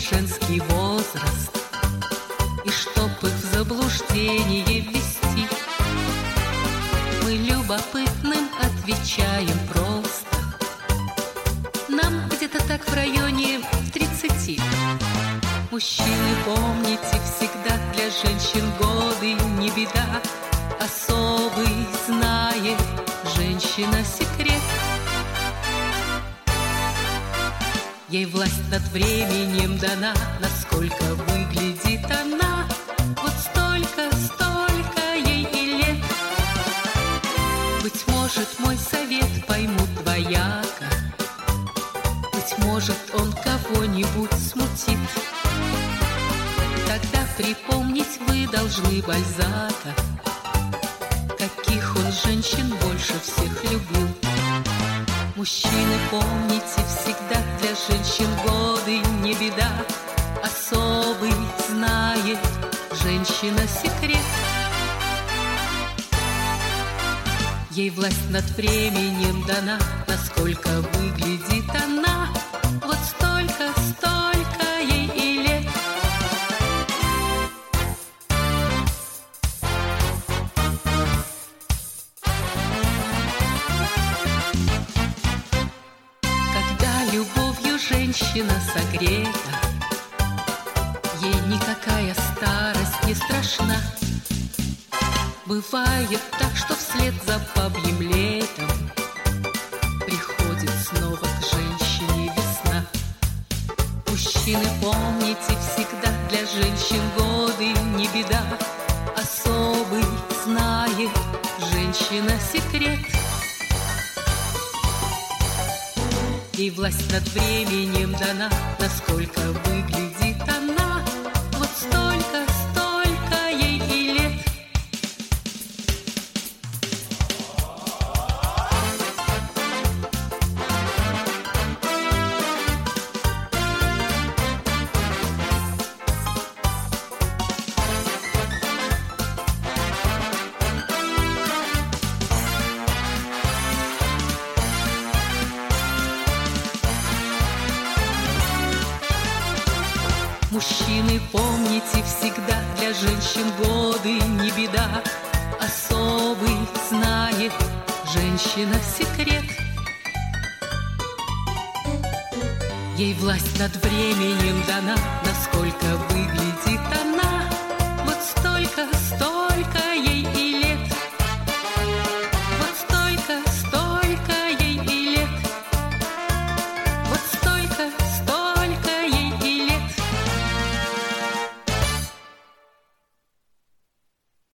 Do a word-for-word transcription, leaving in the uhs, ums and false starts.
женский возраст, и чтоб их в заблуждение ввести, мы любопытным отвечаем просто. Нам где-то так в районе тридцати. Мужчины, помните, всегда для женщин годы не беда. Особый знает женщина секрет. Ей власть над временем дана, насколько выглядит она. Вот столько, столько ей и лет. Быть может, мой совет поймут двояко, быть может, он кого-нибудь смутит. Тогда припомнить вы должны Бальзака, каких он женщин больше всех любил. Мужчины, помните, всегда для женщин годы не беда. Особый знает женщина секрет. Ей власть над временем дана, насколько выглядит она. Вот столько, столько ей и лет. Любовью женщина согрета, ей никакая старость не страшна. Бывает так, что вслед за бабьим летом приходит снова к женщине весна. Мужчины, помните, всегда для женщин годы не беда. Особый знает женщина секрет. Ей власть над временем дана, насколько выглядит она. Вот столько, столько ей и лет. Мужчины, помните, всегда для женщин годы не беда. Особый знает женщина секрет. Ей власть над временем дана, насколько выглядит